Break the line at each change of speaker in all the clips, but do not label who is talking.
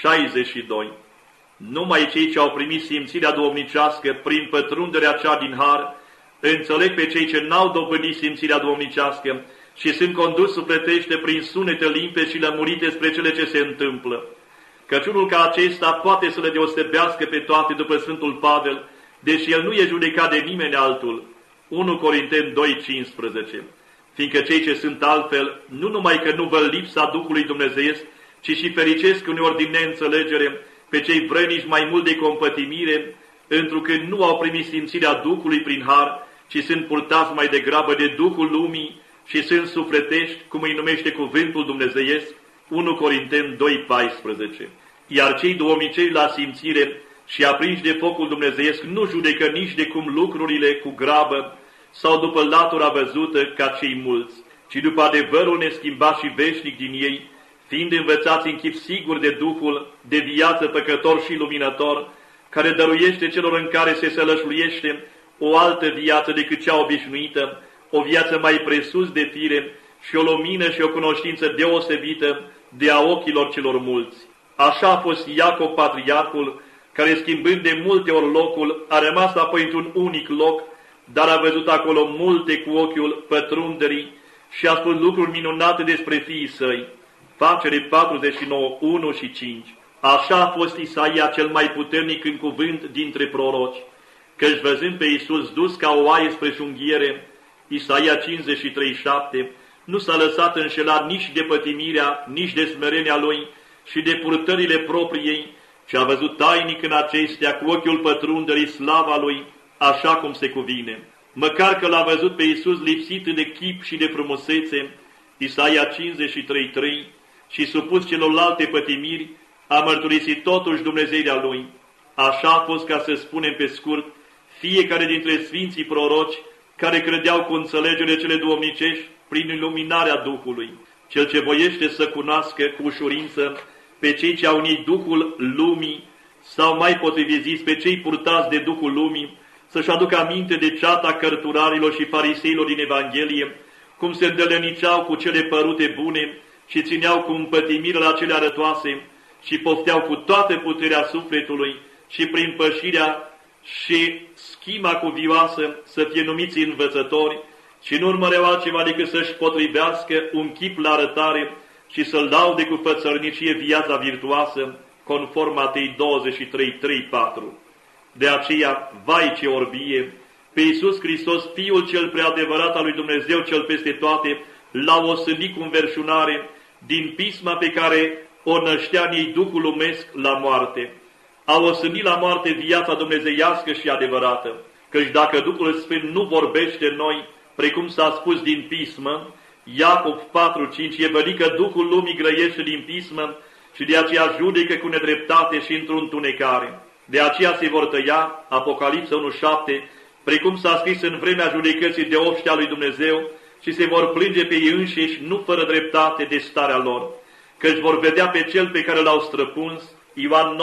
62. Numai cei ce au primit simțirea duhovnicească prin pătrunderea cea din har, înțeleg pe cei ce n-au dobândit simțirea duhovnicească și sunt condus sufletește prin sunete limpezi și lămurite spre cele ce se întâmplă. Căci unul ca acesta poate să le deosebească pe toate după Sfântul Pavel, deși el nu e judecat de nimeni altul. 1 Corinteni 2,15. Fiindcă cei ce sunt altfel, nu numai că nu văd lipsa Duhului Dumnezeiesc, ci și fericesc uneori din neînțelegere pe cei vrănici mai mult de compătimire, întrucât nu au primit simțirea Duhului prin har, ci sunt purtați mai degrabă de Duhul lumii și sunt sufletești, cum îi numește cuvântul dumnezeiesc, 1 Corinteni 2,14. Iar cei duhovnicei la simțire și aprinși de focul dumnezeiesc nu judecă nici de cum lucrurile cu grabă sau după latura văzută ca cei mulți, ci după adevărul neschimbat și veșnic din ei, fiind învățați în chip sigur de Duhul, de viață păcător și luminător, care dăruiește celor în care se sălășluiește o altă viață decât cea obișnuită, o viață mai presus de fire și o lumină și o cunoștință deosebită de a ochilor celor mulți. Așa a fost Iacov patriarhul, care schimbând de multe ori locul, a rămas apoi într-un unic loc, dar a văzut acolo multe cu ochiul pătrunderii și a spus lucruri minunate despre fiii săi. Facere 49, 1 și 5. Așa a fost Isaia cel mai puternic în cuvânt dintre proroci, căci văzând pe Iisus dus ca o oaie spre junghiere, Isaia 53, 7, nu s-a lăsat înșelat nici de pătimirea, nici de smerenia lui și de purtările propriei, ci a văzut tainic în acestea cu ochiul pătrunderii slava lui, așa cum se cuvine. Măcar că l-a văzut pe Iisus lipsit de chip și de frumusețe, Isaia 53, 3, și supus celorlalte pătimiri, a mărturisit totuși Dumnezeirea lui. Așa a fost, ca să spunem pe scurt, fiecare dintre sfinții proroci care credeau cu înțelegere cele duhovnicești prin iluminarea Duhului. Cel ce voiește să cunoască cu ușurință pe cei ce au unit Duhul lumii, sau mai potrivit zis pe cei purtați de Duhul lumii, să-și aducă aminte de ceata cărturarilor și fariseilor din Evanghelie, cum se îndălăniceau cu cele părute bune și țineau cu împătimire la cele arătoase și pofteau cu toată puterea sufletului și prin pășirea și schima cuvioasă să fie numiți învățători și nu urmăreau altceva decât să-și potrivească un chip la arătare și să-L laude cu fățărnicie viața virtuoasă, conform Matei 23, 3, 4. De aceea, vai ce orbie, pe Iisus Hristos, Fiul cel preadevărat al lui Dumnezeu cel peste toate, l-au osândit cu înverșunare din pisma pe care o năștea în ei Duhul lumesc la moarte. Au osândit la moarte viața dumnezeiască și adevărată, căci dacă Duhul Sfânt nu vorbește în noi, precum s-a spus din pismă, Iacov 4:5, e vădit că Duhul lumii grăiește din pismă și de aceea judecă cu nedreptate și într-o întunecare. De aceea se vor tăia, Apocalipsa 1:7, precum s-a scris în vremea judecății de oștia lui Dumnezeu, și se vor plânge pe ei înșiși, nu fără dreptate, de starea lor, căci vor vedea pe cel pe care l-au străpuns, Ioan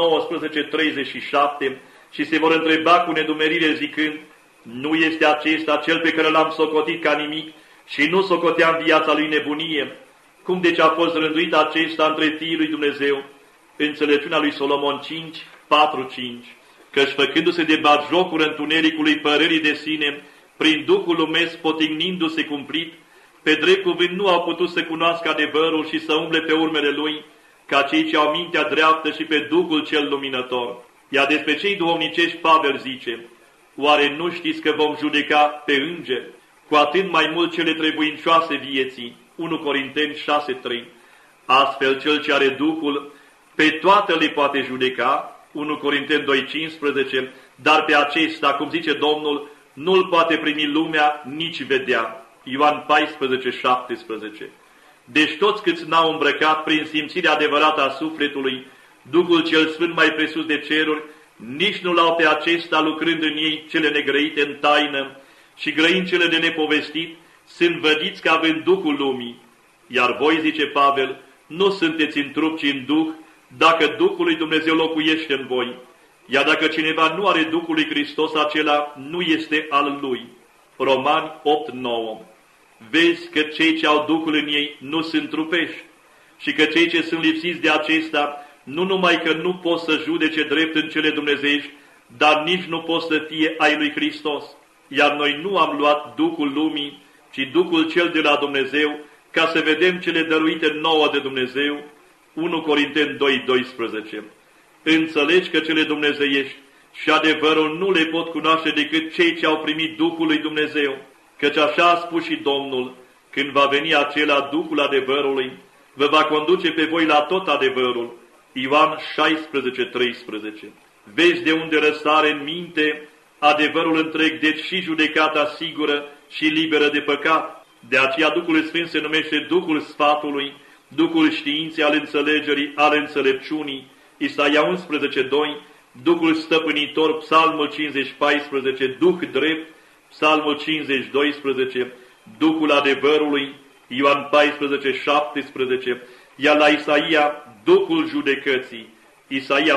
19:37, și se vor întreba cu nedumerire zicând, nu este acesta cel pe care l-am socotit ca nimic și nu socoteam viața lui nebunie? Cum deci a fost rânduit acesta între fiii lui Dumnezeu? Înțelepciunea lui Solomon 5:4-5. Căci făcându-se de batjocură întunericului părerii de sine, prin Duhul lumesc potignindu-se cumplit, pe drept cuvânt nu au putut să cunoască adevărul și să umble pe urmele lui, ca cei ce au mintea dreaptă și pe Duhul cel luminător. Iar despre cei duhovnicești Pavel zice, oare nu știți că vom judeca pe îngeri, cu atât mai mult cele trebuincioase vieții? 1 Corinteni 6:3. Astfel cel ce are Duhul, pe toate le poate judeca, 1 Corinteni 2:15, dar pe acesta, cum zice Domnul, nu-l poate primi lumea, nici vedea. Ioan 14:17. Deci toți câți n-au îmbrăcat prin simțirea adevărată a sufletului Duhul cel Sfânt mai presus de ceruri, nici nu l-au pe acesta lucrând în ei cele negrăite în taină și grăind cele de nepovestit, sunt vădiți ca având Duhul lumii. Iar voi, zice Pavel, nu sunteți în trup, ci în Duh, dacă Duhul lui Dumnezeu locuiește în voi. Iar dacă cineva nu are Duhul lui Hristos, acela nu este al lui. Romani 8:9. Vezi că cei ce au Duhul în ei nu sunt trupești și că cei ce sunt lipsiți de acesta nu numai că nu poți să judece drept în cele dumnezeiești, dar nici nu poți să fie ai lui Hristos. Iar noi nu am luat Duhul lumii, ci Duhul cel de la Dumnezeu, ca să vedem cele dăruite nouă de Dumnezeu. 1 Corinteni 2:12. Înțelegi că cele dumnezeiești și adevărul nu le pot cunoaște decât cei ce au primit Duhul lui Dumnezeu, căci așa a spus și Domnul, când va veni acela Duhul adevărului, vă va conduce pe voi la tot adevărul. Ioan 16:13. Vezi de unde răsare în minte adevărul întreg, deci și judecata sigură și liberă de păcat. De aceea Duhul Sfânt se numește Duhul sfatului, Duhul științei, al înțelegerii, al înțelepciunii. Isaia 11:2, Duhul stăpânitor, Psalmul 50:14, Duh drept, Psalmul 50:12, Duhul adevărului, Ioan 14:17, iar la Isaia, Duhul judecății, Isaia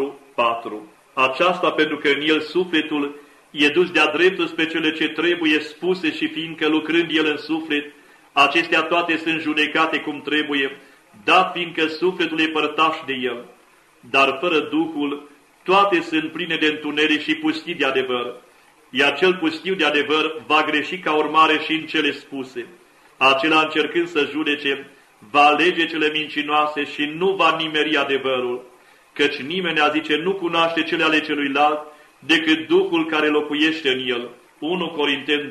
4:4. Aceasta pentru că în el sufletul e dus de-a dreptul spre cele ce trebuie spuse și fiindcă lucrând el în suflet, acestea toate sunt judecate cum trebuie, dat fiindcă sufletul e părtaș de el. Dar fără Duhul, toate sunt pline de întuneric și pustii de adevăr, iar cel pustiu de adevăr va greși ca urmare și în cele spuse. Acela, încercând să judece, va alege cele mincinoase și nu va nimeri adevărul, căci nimeni, a zice, nu cunoaște cele ale celuilalt decât Duhul care locuiește în el. 1 Corinteni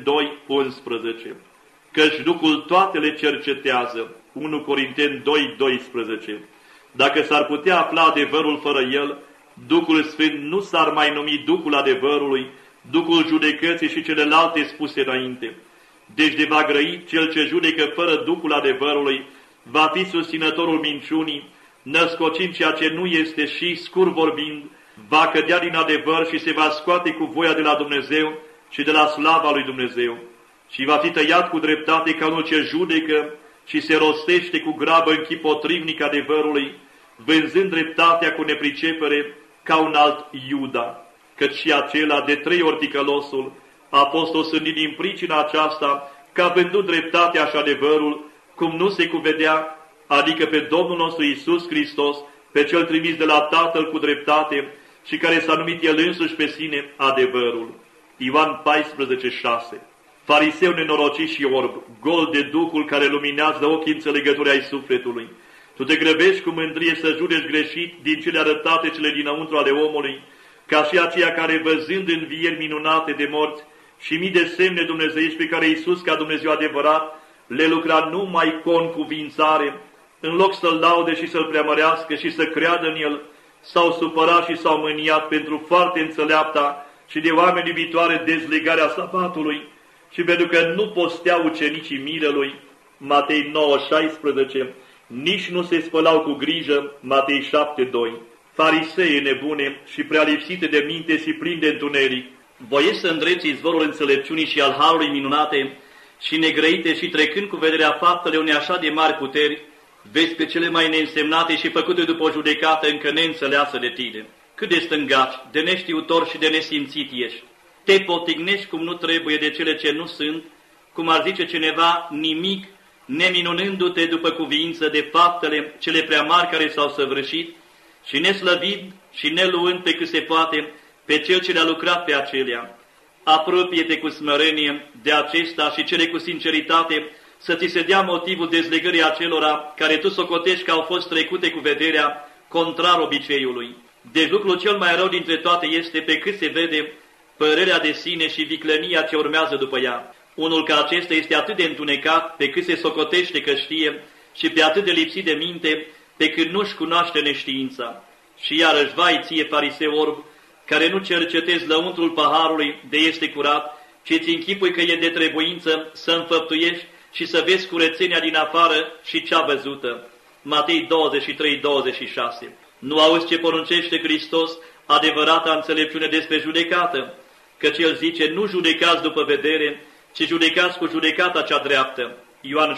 2:11. Căci Duhul toate le cercetează. 1 Corinteni 2:12. Dacă s-ar putea afla adevărul fără el, Duhul Sfânt nu s-ar mai numi Duhul adevărului, Duhul judecății și celelalte spuse înainte. Deci de va grăi cel ce judecă fără Duhul adevărului, va fi susținătorul minciunii, născocind ceea ce nu este și, scurt vorbind, va cădea din adevăr și se va scoate cu voia de la Dumnezeu și de la slava lui Dumnezeu. Și va fi tăiat cu dreptate ca unul ce judecă și se rostește cu grabă în chip potrivnic adevărului, vânzând dreptatea cu nepricepere ca un alt Iuda. Căci și acela de 3 ori ticălosul a fost osândit din pricina aceasta, ca vândând dreptatea și adevărul, cum nu se cuvedea, adică pe Domnul nostru Iisus Hristos, pe cel trimis de la Tatăl cu dreptate și care s-a numit El însuși pe sine adevărul. Ioan 14:6. Fariseu nenorocit și orb, gol de Duhul care luminează ochii înțelegători ai sufletului, tu te grăbești cu mândrie să judeci greșit din cele arătate, cele dinăuntru ale omului, ca și aceia care, văzând învieri minunate de morți și mii de semne dumnezeiești pe care Iisus, ca Dumnezeu adevărat, le lucra numai cu încuvințare, în loc să-L laude și să-L preamărească și să creadă în El, s-au supărat și s-au mâniat pentru foarte înțeleapta și de oameni iubitoare dezlegarea sabatului și pentru că nu postea ucenicii mirelui, Matei 9:16, nici nu se spălau cu grijă, Matei 7:2. Farisee nebune și prea lipsite de minte și plini de întuneric, voiești să îndrepți izvorul înțelepciunii și al harului minunate și negrăite și trecând cu vederea faptele unei așa de mari puteri, vezi pe cele mai neînsemnate și făcute după o judecată încă neînțeleasă de tine. Cât de stângaci, de neștiutor și de nesimțit ești. Te potignești cum nu trebuie de cele ce nu sunt, cum ar zice cineva, nimic, neminunându-te după cuviință de faptele cele prea mari care s-au săvârșit, și neslăvind și neluând pe cât se poate pe cel ce le-a lucrat pe acelea. Apropie-te cu smărenie de acesta și cere cu sinceritate să ți se dea motivul dezlegării acelora care tu socotești că au fost trecute cu vederea contrar obiceiului. Deci lucrul cel mai rău dintre toate este, pe cât se vede, părerea de sine și viclenia ce urmează după ea. Unul ca acesta este atât de întunecat, pe cât se socotește că știe, și pe atât de lipsit de minte, pe cât nu-și cunoaște neștiința. Și iarăși, vai ție, fariseu orb, care nu cercetezi lăuntrul paharului de este curat, ci ți închipui că e de trebuință să înfăptuiești și să vezi curățenia din afară și cea văzută. Matei 23:26. Nu auzi ce poruncește Hristos, adevărata înțelepciune despre judecată? Căci El zice, nu judecați după vedere, ci judecați cu judecata cea dreaptă. Ioan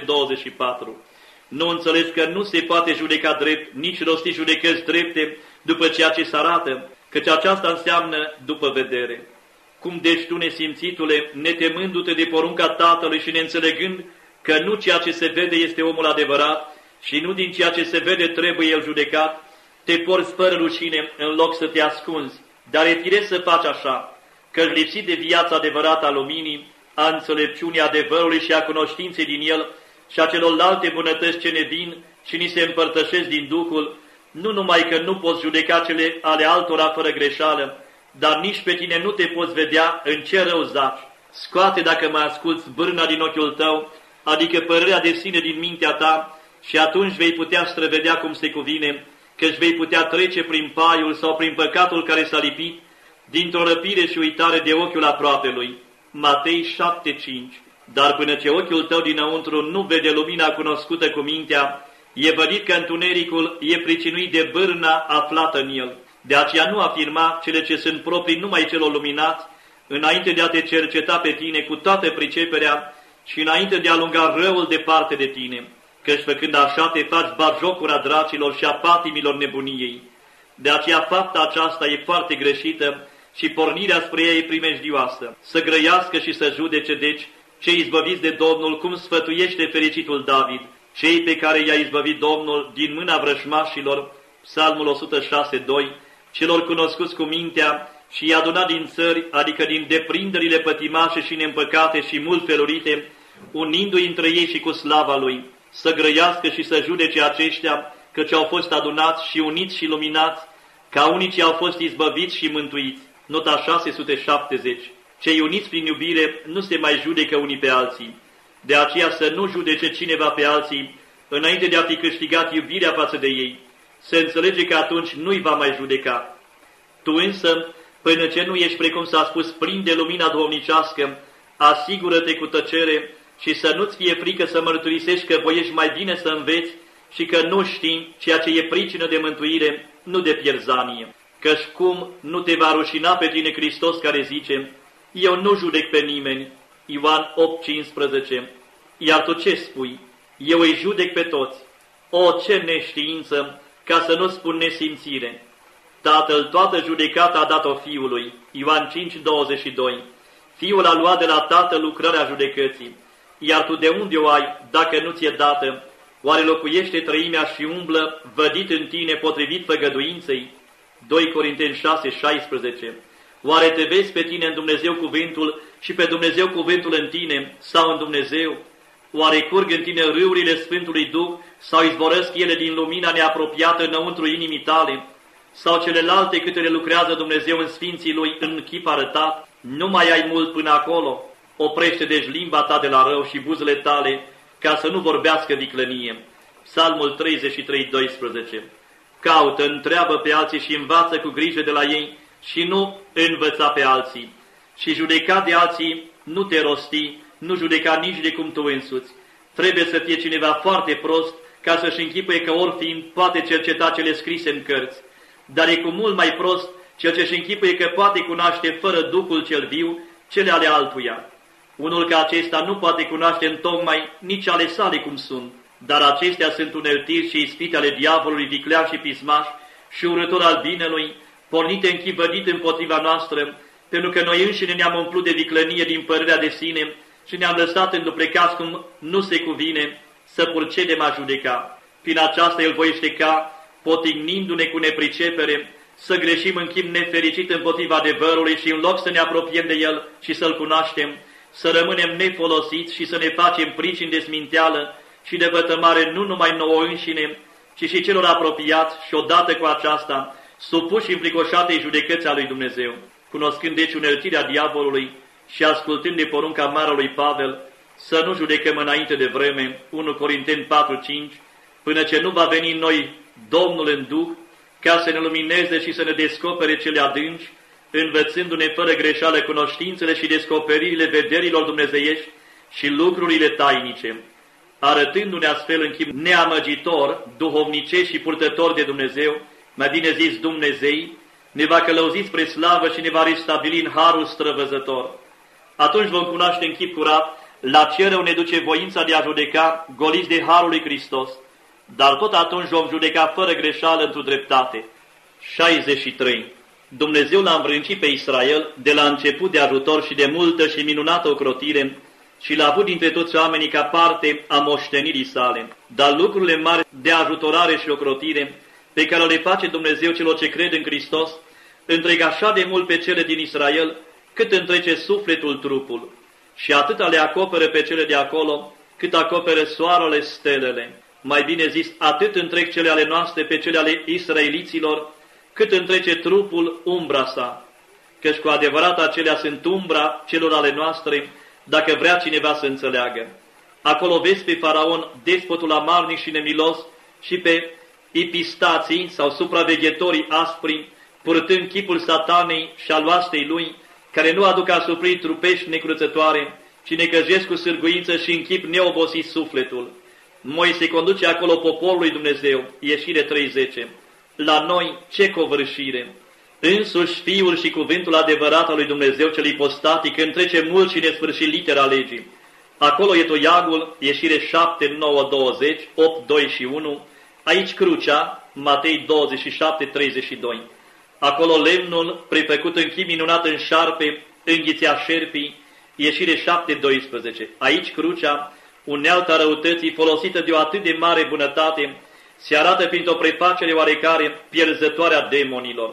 7:24. Nu înțelegi că nu se poate judeca drept, nici rosti judecăți drepte după ceea ce se arată, căci aceasta înseamnă după vedere. Cum deci tu, nesimțitule, netemându-te de porunca Tatălui și neînțelegând că nu ceea ce se vede este omul adevărat și nu din ceea ce se vede trebuie el judecat, te porți fără rușine în loc să te ascunzi, dar e firesc să faci așa, că lipsit de viața adevărată a luminii, a înțelepciunii adevărului și a cunoștinței din el și a celorlalte bunătăți ce ne vin și ni se împărtășesc din Duhul, nu numai că nu poți judeca cele ale altora fără greșeală, dar nici pe tine nu te poți vedea în ce rău zaci. Scoate, dacă mă asculți, bârna din ochiul tău, adică părerea de sine din mintea ta, și atunci vei putea străvedea cum se cuvine, căci vei putea trece prin paiul sau prin păcatul care s-a lipit, dintr-o răpire și uitare de ochiul aproapelui. Matei 7:5. Dar până ce ochiul tău dinăuntru nu vede lumina cunoscută cu mintea, e vădit că întunericul e pricinuit de bârna aflată în el. De aceea nu afirma cele ce sunt proprii numai celor luminați, înainte de a te cerceta pe tine cu toată priceperea și înainte de a alunga răul departe de tine, căci făcând așa te faci batjocura dracilor și a patimilor nebuniei. De aceea fapta aceasta e foarte greșită și pornirea spre ea e primejdioasă. Să grăiască și să judece, deci, cei izbăviți de Domnul, cum sfătuiește fericitul David, cei pe care i-a izbăvit Domnul din mâna vrășmașilor, Psalmul 106:2, celor cunoscuți cu mintea și i-a adunat din țări, adică din deprinderile pătimașe și neîmpăcate și mult felurite, unindu-i între ei și cu slava lui, să grăiască și să judece aceștia, căci au fost adunați și uniți și luminați, ca unii ce au fost izbăviți și mântuiți. Nota 670. Cei uniți prin iubire nu se mai judecă unii pe alții. De aceea să nu judece cineva pe alții, înainte de a fi câștigat iubirea față de ei. Se înțelege că atunci nu-i va mai judeca. Tu însă, până ce nu ești, precum s-a spus, plin de lumina duhovnicească, asigură-te cu tăcere și să nu-ți fie frică să mărturisești că voiești mai bine să înveți și că nu știi ceea ce e pricină de mântuire, nu de pierzanie. Căci cum nu te va rușina pe tine Hristos care zice, eu nu judec pe nimeni, Ioan 8:15, iar tu ce spui? Eu îi judec pe toți. O, ce neștiință, ca să nu spun nesimțire! Tatăl toată judecata a dat-o Fiului, Ioan 5:22. Fiul a luat de la Tatăl lucrarea judecății, iar tu de unde o ai, dacă nu ți-e dată? Oare locuiește treimea și umblă, vădit în tine, potrivit făgăduinței? 2 Corinteni 6:16. Oare te vezi pe tine în Dumnezeu cuvântul și pe Dumnezeu cuvântul în tine sau în Dumnezeu? Oare curg în tine râurile Sfântului Duh sau izvorăsc ele din lumina neapropiată înăuntru inimii tale? Sau celelalte câte le lucrează Dumnezeu în Sfinții Lui în chip arătat? Nu mai ai mult până acolo? Oprește deci limba ta de la rău și buzele tale, ca să nu vorbească viclănie. Psalmul 33:12. Caută, întreabă pe alții și învață cu grijă de la ei și nu învăța pe alții. Și judeca de alții nu te rosti, nu judeca nici de cum tu însuți. Trebuie să fie cineva foarte prost ca să-și închipuie că oricând poate cerceta cele scrise în cărți. Dar e cu mult mai prost cel ce-și închipuie că poate cunoaște fără Duhul cel viu cele ale altuia. Unul ca acesta nu poate cunoaște întocmai nici ale sale cum sunt, dar acestea sunt uneltiri și ispite ale diavolului viclean și pismaș și urător al binelui, pornite în chip vădit împotriva noastră, pentru că noi înșine ne-am umplut de viclănie din părerea de sine și ne-am lăsat înduplecați cum nu se cuvine să purcedem a judeca. Prin aceasta el voiește ca, potignindu-ne cu nepricepere, să greșim în chip nefericit împotriva adevărului și în loc să ne apropiem de el și să-l cunoaștem, să rămânem nefolosiți și să ne facem pricini de sminteală și de vătămare nu numai nouă înșine, ci și celor apropiați și odată cu aceasta, supuși înfricoșatei judecăți a lui Dumnezeu. Cunoscând deci uneltirea diavolului și ascultând de porunca mare lui Pavel, să nu judecăm înainte de vreme, 1 Corinteni 4:5, până ce nu va veni în noi Domnul în Duh, ca să ne lumineze și să ne descopere cele adânci, învățându-ne fără greșeală cunoștințele și descoperirile vederilor dumnezeiești și lucrurile tainice, arătându-ne astfel în chip neamăgitor, duhovnicești și purtător de Dumnezeu, mai bine zis Dumnezei, ne va călăuzi spre slavă și ne va restabili în harul străvăzător. Atunci vom cunoaște în chip curat la ce rău ne duce voința de a judeca, goliți de harul lui Hristos, dar tot atunci vom judeca fără greșeală într-o dreptate. 63. Dumnezeu l-a învrâncit pe Israel de la început de ajutor și de multă și minunată ocrotire și l-a avut dintre toți oamenii ca parte a moștenirii sale. Dar lucrurile mari de ajutorare și ocrotire pe care le face Dumnezeu celor ce cred în Hristos, întreg așa de mult pe cele din Israel, cât întrece sufletul trupul, și atâta le acoperă pe cele de acolo, cât acoperă soarele, stelele. Mai bine zis, atât întreg cele ale noastre pe cele ale israeliților, cât întrece trupul umbra sa. Căci cu adevărat acelea sunt umbra celor ale noastre, dacă vrea cineva să înțeleagă. Acolo vezi pe Faraon, despotul amarnic și nemilos, și pe epistații sau supraveghetorii aspri, purtând chipul satanei și al oastei lui, care nu aduc asupra trupești necruțătoare, ci necăjesc cu sârguință și în chip neobosit sufletul. Moise conduce acolo poporul lui Dumnezeu, Ieșire 30. La noi ce covârșire! Însuși Fiul și cuvântul adevărat al lui Dumnezeu cel ipostatic întrece mult și nesfârșit litera legii. Acolo e toiagul, Ieșire 7, 9, 20, 8, 2 și 1, aici crucea, Matei 27, 32. Acolo lemnul, prefăcut în chip minunat în șarpe, înghițea șerpii, Ieșire 7, 12. Aici crucea, unealta răutății folosită de o atât de mare bunătate, se arată printr-o prefacere oarecare pierzătoare a demonilor.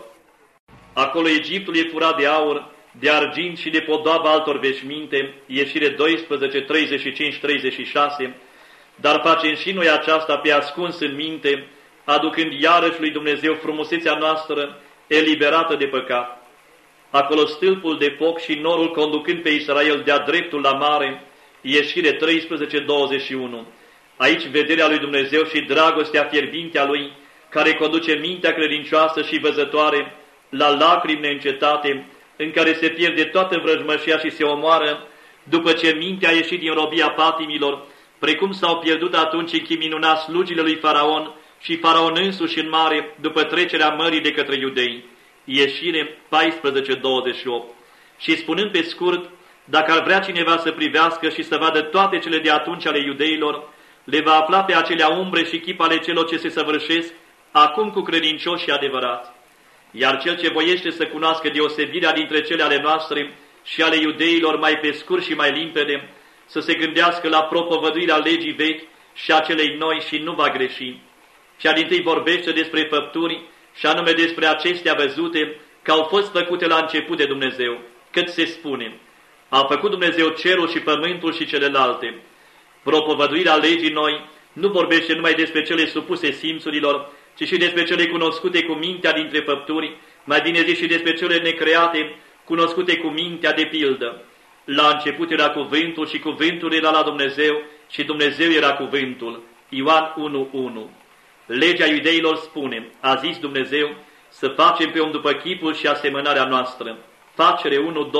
Acolo Egiptul e furat de aur, de argint și de podoaba altor veșminte, Ieșire 12, 35, 36, dar facem și noi aceasta pe ascuns în minte, aducând iarăși lui Dumnezeu frumusețea noastră, eliberată de păcat. Acolo stâlpul de foc și norul conducând pe Israel de-a dreptul la mare, Ieșire 13, 21. Aici vederea lui Dumnezeu și dragostea fierbinte a Lui, care conduce mintea credincioasă și văzătoare la lacrimi neîncetate, în care se pierde toată vrăjmășia și se omoară, după ce mintea a ieșit din robia patimilor, precum s-au pierdut atunci în chip minunat slugile lui Faraon și Faraon însuși în mare, după trecerea mării de către iudei. Ieșire 14, 28. Și spunând pe scurt, dacă ar vrea cineva să privească și să vadă toate cele de atunci ale iudeilor, le va afla pe acelea umbre și chip ale celor ce se săvârșesc, acum cu credincioși și adevărați. Iar cel ce voiește să cunoască deosebirea dintre cele ale noastre și ale iudeilor mai pe scurt și mai limpede, să se gândească la propovăduirea legii vechi și a celei noi și nu va greși. Cea dintâi vorbește despre făpturi și anume despre acestea văzute că au fost făcute la început de Dumnezeu, cât se spune: a făcut Dumnezeu cerul și pământul și celelalte. Propovăduirea legii noi nu vorbește numai despre cele supuse simțurilor, ci și despre cele cunoscute cu mintea dintre făpturi, mai bine zis și despre cele necreate, cunoscute cu mintea de pildă. La început era cuvântul și cuvântul era la Dumnezeu și Dumnezeu era cuvântul. Ioan 1:1. Legea iudeilor spune, a zis Dumnezeu, să facem pe om după chipul și asemănarea noastră. Facere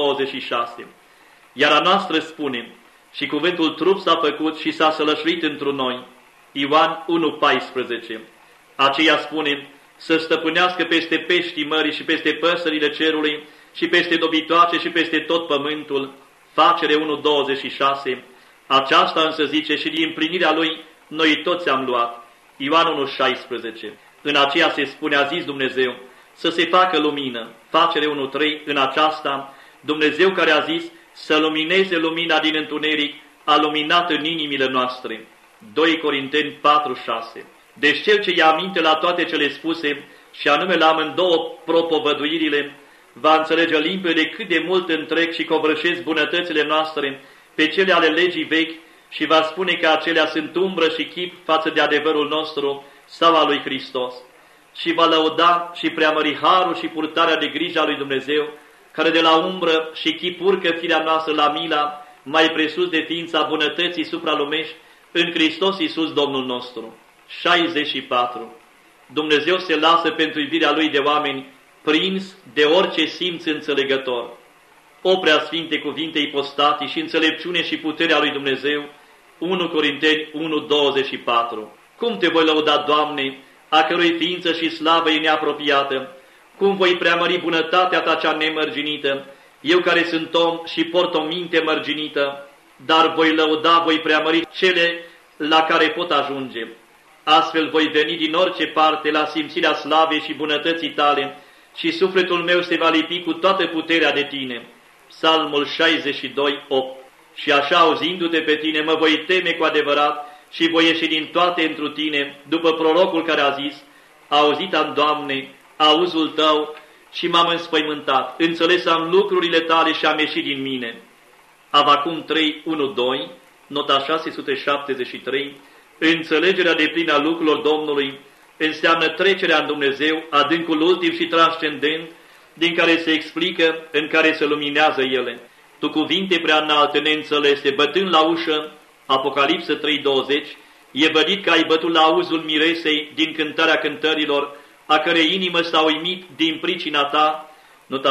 1:26. Iar a noastră spune, și cuvântul trup s-a făcut și s-a sălășluit întru noi. Ioan 1:14. Aceea spune, să stăpânească peste peștii mării și peste păsările cerului și peste dobitoace și peste tot pământul. Facere 1:26. Aceasta însă zice și din împlinirea lui noi toți am luat. Ioan 1:16. În aceea se spune, a zis Dumnezeu, să se facă lumină. Facere 1:3. În aceasta, Dumnezeu care a zis să lumineze lumina din întuneric, a luminat în inimile noastre. 2 Corinteni 4:6. Deci cel ce ia aminte la toate cele spuse, și anume la amândouă propovăduirile, va înțelege limpede cât de mult întreg și covârșesc bunătățile noastre pe cele ale legii vechi și va spune că acelea sunt umbră și chip față de adevărul nostru sau al lui Hristos. Și va lăuda și preamări harul și purtarea de grijă a lui Dumnezeu, care de la umbră și chip urcă firea noastră la mila, mai presus de ființa bunătății supralumești, în Hristos Iisus Domnul nostru. 64. Dumnezeu se lasă pentru iubirea Lui de oameni, prins de orice simț înțelegător. O preasfinte cuvinte ipostatii și înțelepciune și puterea lui Dumnezeu. 1 Corinteni 1:24. Cum te voi lăuda, Doamne, a cărui ființă și slavă e neapropiată? Cum voi preamări bunătatea Ta cea nemărginită, eu care sunt om și port o minte mărginită, dar voi lăuda, voi preamări cele la care pot ajunge. Astfel voi veni din orice parte la simțirea slavei și bunătății Tale și sufletul meu se va lipi cu toată puterea de Tine. Psalmul 62:8. Și așa, auzindu-te pe Tine, mă voi teme cu adevărat și voi ieși din toate întru Tine, după prorocul care a zis, auzit am, Doamne, auzul Tău și m-am înspăimântat. Înțeles am lucrurile Tale și am ieșit din mine. Avacum 3, 1, 2, nota 673, înțelegerea deplină a lucrurilor Domnului înseamnă trecerea în Dumnezeu, adâncul ultim și transcendent, din care se explică, în care se luminează ele. Tu cuvinte prea înalte, neînțelese, bătând la ușă, Apocalipsă 3:20, e vădit că ai bătut la auzul miresei din cântarea cântărilor, a cărei inimă s-a uimit din pricina ta, nota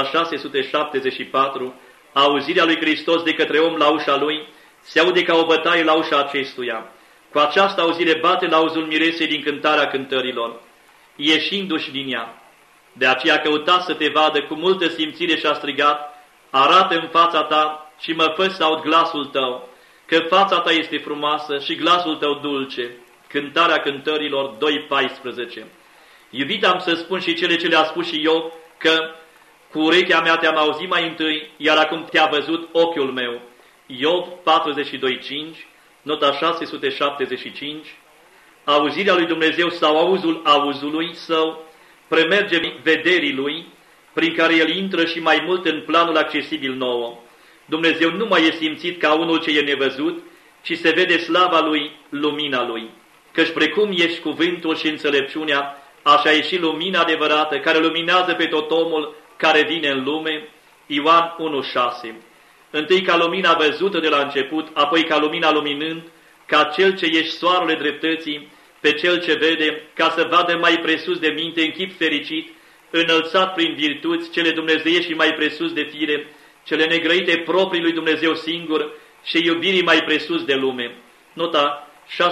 674, auzirea lui Hristos de către om la ușa lui, se aude ca o bătaie la ușa acestuia. Cu această auzire bate la auzul miresei din cântarea cântărilor, ieșindu-și din ea. De aceea căuta să te vadă cu multă simțire și a strigat, arată în fața ta și mă fă să aud glasul tău, că fața ta este frumoasă și glasul tău dulce. Cântarea cântărilor 2:14. Iubit, am să spun și cele ce le-a spus și Iov, că cu urechea mea te-am auzit mai întâi, iar acum te-a văzut ochiul meu. Iov 42:5, nota 675. Auzirea lui Dumnezeu sau auzul auzului său premerge vederii lui, prin care el intră și mai mult în planul accesibil nouă. Dumnezeu nu mai e simțit ca unul ce e nevăzut, ci se vede slava lui, lumina lui. Căci precum ești cuvântul și înțelepciunea, așa e și lumina adevărată, care luminează pe tot omul care vine în lume. Ioan 1:6. Întâi ca lumina văzută de la început, apoi ca lumina luminând, ca cel ce ești soarele dreptății, pe cel ce vede, ca să vadă mai presus de minte în chip fericit, înălțat prin virtuți, cele dumnezeiești și mai presus de fire, cele negrăite proprii lui Dumnezeu singur și iubirii mai presus de lume. Nota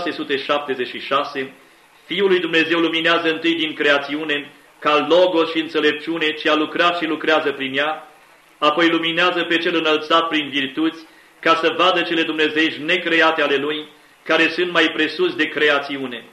676. Fiul lui Dumnezeu luminează întâi din creațiune, ca logos și înțelepciune, ce a lucrat și lucrează prin ea, apoi luminează pe cel înălțat prin virtuți, ca să vadă cele dumnezeiești necreate ale lui, care sunt mai presus de creațiune.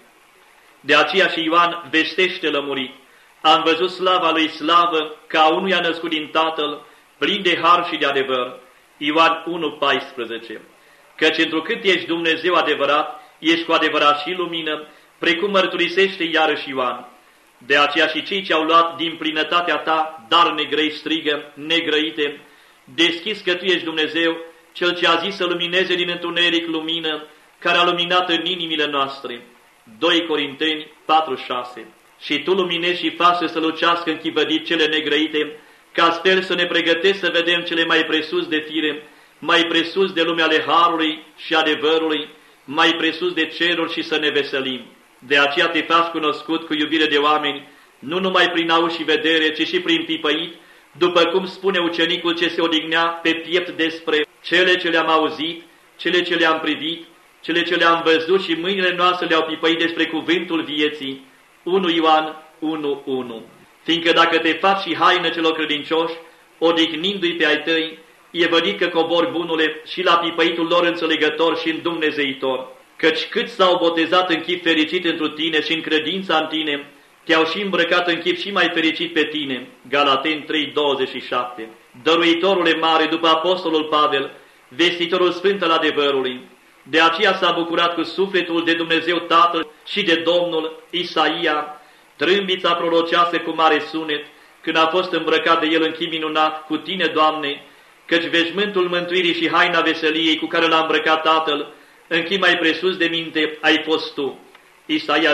De aceea și Ioan vestește lămurit: am văzut slava lui, slavă ca unuia născut din Tatăl, plin de har și de adevăr. Ioan 1:14. Căci întrucât ești Dumnezeu adevărat, ești cu adevărat și lumină, precum mărturisește iarăși Ioan. De aceea și cei ce au luat din plinătatea ta dar negrăi strigă, negrăite, deschis că tu ești Dumnezeu, cel ce a zis să lumineze din întuneric lumină, care a luminat în inimile noastre. 2 Corinteni 4:6. Și tu luminești și faci să strălucească închivădit cele negrăite, ca sper să ne pregătești să vedem cele mai presus de fire, mai presus de lumea ale harului și adevărului, mai presus de ceruri și să ne veselim. De aceea te faci cunoscut cu iubire de oameni, nu numai prin auz și vedere, ci și prin pipăit, după cum spune ucenicul ce se odihnea pe piept despre cele ce le-am auzit, cele ce le-am privit, cele ce le-am văzut și mâinile noastre le-au pipăit despre cuvântul vieții. 1 Ioan 1:1. Fiindcă dacă te faci și haină celor credincioși, odihnindu-i pe ai tăi, e vădit că cobori, bunule, și la pipăitul lor înțelegător și îndumnezeitor. Căci cât s-au botezat în chip fericit întru tine și în credința în tine, te-au și îmbrăcat în chip și mai fericit pe tine. Galateni 3:27. Dăruitorule mare, după apostolul Pavel, vestitorul sfânt al adevărului, de aceea s-a bucurat cu sufletul de Dumnezeu Tatăl și de Domnul Isaia, trâmbița proroceasă cu mare sunet, când a fost îmbrăcat de el în chip minunat, cu tine, Doamne, căci veșmântul mântuirii și haina veseliei cu care l-a îmbrăcat Tatăl, în chip mai presus de minte, ai fost tu. Isaia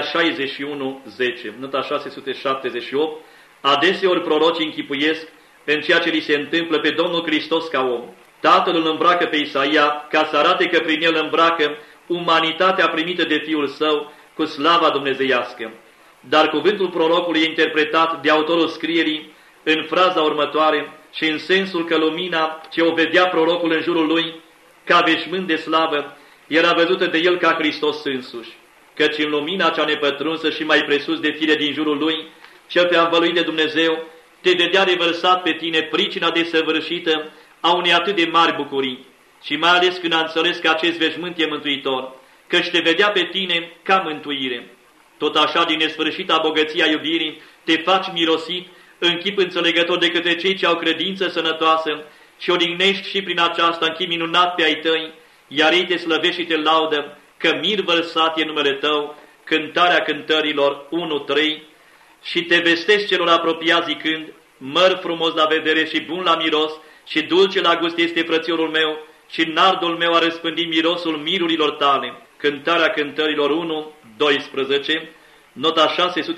61:10, nota 678. Adeseori prorocii închipuiesc în ceea ce li se întâmplă pe Domnul Hristos ca om. Tatăl îl îmbracă pe Isaia ca să arate că prin el îmbracă umanitatea primită de Fiul Său cu slava dumnezeiască. Dar cuvântul prorocului e interpretat de autorul scrierii în fraza următoare și în sensul că lumina ce o vedea prorocul în jurul lui ca veșmânt de slavă era văzută de el ca Hristos însuși. Căci în lumina cea nepătrunsă și mai presus de fire din jurul lui, cel pe învăluit de Dumnezeu, te vedea revărsat pe tine pricina desăvârșită a unei atât de mari bucurii, și mai ales când a înțeles că acest veșmânt e mântuitor, căci te vedea pe tine ca mântuire. Tot așa, din nesfârșita bogăția iubirii, te faci mirosit în chip înțelegător de către cei ce au credință sănătoasă și odihnești și prin aceasta în chip minunat pe ai tăi, iar ei te slăvești și te laudă, că mir vărsat e numele tău. Cântarea cântărilor 1:3. și te vestesc celor apropiați zicând, măr frumos la vedere și bun la miros și dulce la gust este frățiorul meu și nardul meu a răspândit mirosul mirurilor tale. Cântarea cântărilor 1, 12, nota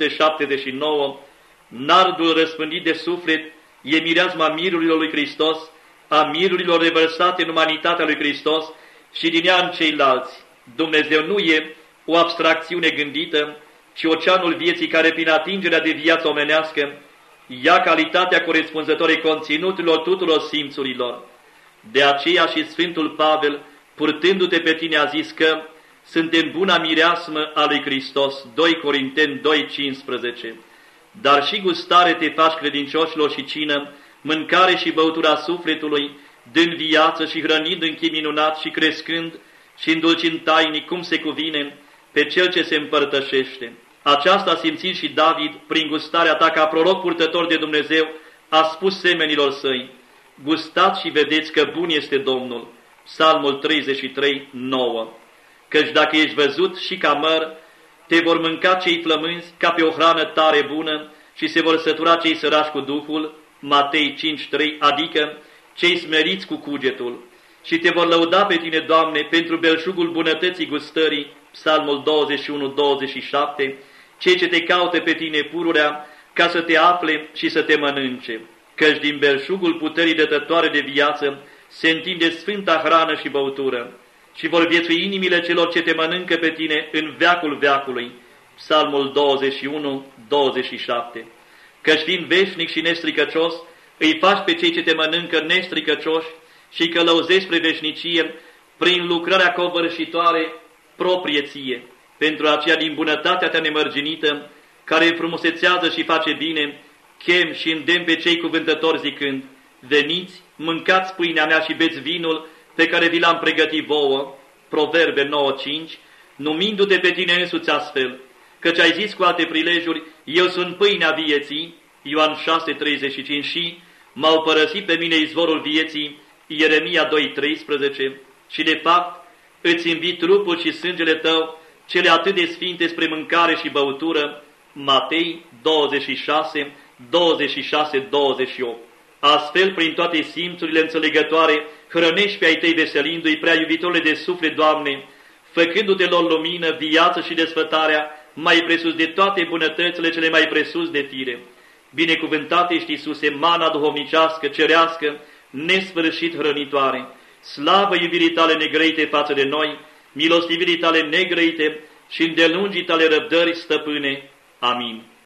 679, nardul răspândit de suflet e mireasma mirurilor lui Hristos, a mirurilor revărsate în umanitatea lui Hristos și din ea în ceilalți. Dumnezeu nu e o abstracțiune gândită, ci oceanul vieții care, prin atingerea de viață omenească, ia calitatea corespunzătoare conținuturilor tuturor simțurilor. De aceea și Sfântul Pavel, purtându-te pe tine, a zis că suntem buna mireasmă a lui Hristos, 2 Corinteni 2,15. Dar și gustare te faci credincioșilor și cină, mâncare și băutura sufletului, dând viață și hrănind în chip minunat și crescând și îndulcind tainic, cum se cuvine, pe cel ce se împărtășește. Aceasta simțind și David, prin gustarea ta ca proroc purtător de Dumnezeu, a spus semenilor săi, gustați și vedeți că bun este Domnul. Psalmul 33, 9. Căci dacă ești văzut și ca măr, te vor mânca cei flămânzi ca pe o hrană tare bună și se vor sătura cei sărași cu Duhul, Matei 5,3, adică cei smeriți cu cugetul. Și te vor lăuda pe tine, Doamne, pentru belșugul bunătății gustării, Psalmul 21-27, cei ce te caută pe tine pururea, ca să te afle și să te mănânce. Căci din belșugul puterii dătătoare de viață se întinde sfânta hrană și băutură și vor viețui inimile celor ce te mănâncă pe tine în veacul veacului. Psalmul 21-27. Căci fiind veșnic și nestricăcios, îi faci pe cei ce te mănâncă nestricăcioși și îi călăuzezi spre veșnicie prin lucrarea covârșitoare proprie ție. Pentru aceea, din bunătatea ta nemărginită, care înfrumusețează și face bine, chem și îndemn pe cei cuvântători zicând, veniți, mâncați pâinea mea și beți vinul pe care vi l-am pregătit vouă, Proverbe 9,5, numindu-te pe tine însuți astfel, căci ai zis cu alte prilejuri, eu sunt pâinea vieții, Ioan 6,35, și m-au părăsit pe mine izvorul vieții, Ieremia 2,13, și de fapt îți invit trupul și sângele tău, cele atât de sfinte, spre mâncare și băutură, Matei 26, 26, 28. Astfel, prin toate simțurile înțelegătoare, hrănești pe ai tăi veselindu-i, prea iubitorule de suflet, Doamne, făcându-te lor lumină, viață și desfătarea, mai presus de toate bunătățile cele mai presus de tine. Binecuvântat ești, Iisuse, mana duhovnicească, cerească, nesfârșit hrănitoare. Slavă iubirii tale negrăite față de noi, milostivirii tale negrăite și îndelungii tale răbdări, stăpâne. Amin.